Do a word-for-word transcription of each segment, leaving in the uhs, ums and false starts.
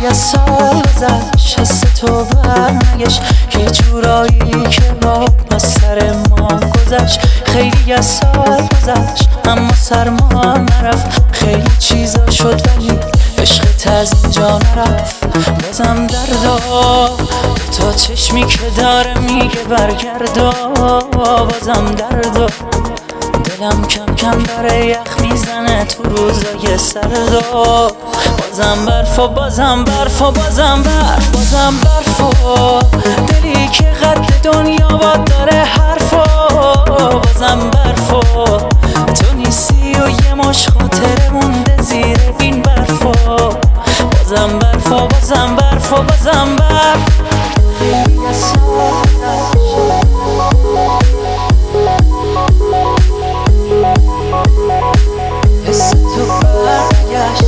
خیلی از سال گذشت، حس تو برنگشت یه جورایی که با از سر ما گذشت. خیلی از سال گذشت اما سرما نرفت، خیلی چیزا شد ولی عشقت از اینجا نرفت. بازم دردا تا چشمی که داره میگه برگردا، بازم دردا دلم کم کم داره یخ میزنه تو روزای سردا. بازم برف و بازم برف و بازم برف بازم برف و دلی که قد دنیا باد داره حرف و بازم برف و تو نیستی و یه مش خاطره مونده زیر این برف و بازم برف و بازم برف و بازم برف. حس تو برگشت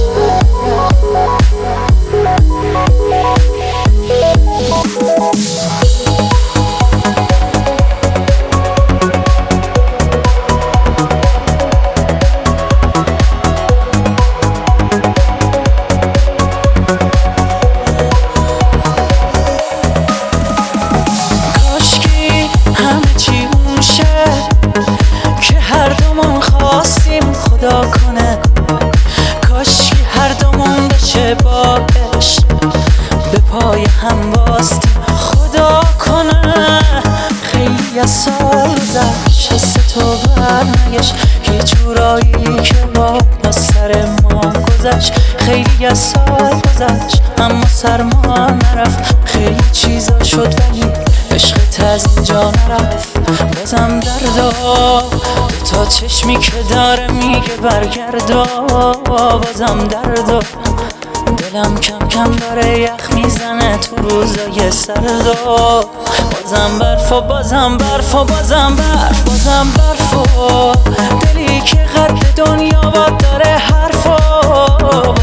کاشکی همه چی اون شه که هر دومون خواستیم خدا کنه، کاشکی هر دومون بشه با عشق به پای هم باستیم خدا کنه. خیلی از سال گذشت حس تو برنگشت یه جورایی که با از سر ما گذشت. خیلی از سال گذشت اما سرما نرفت، خیلی چیزا شد ولی عشقت از اینجا نرفت. بازم دردا تا چشمی که داره میگه برگردا، بازم دردا دلم کم کم داره یخ میزنه تو روزای سردا. بازم برف و بازم برف و بازم برف بازم برف و دلی که قد دنیا باد داره حرف و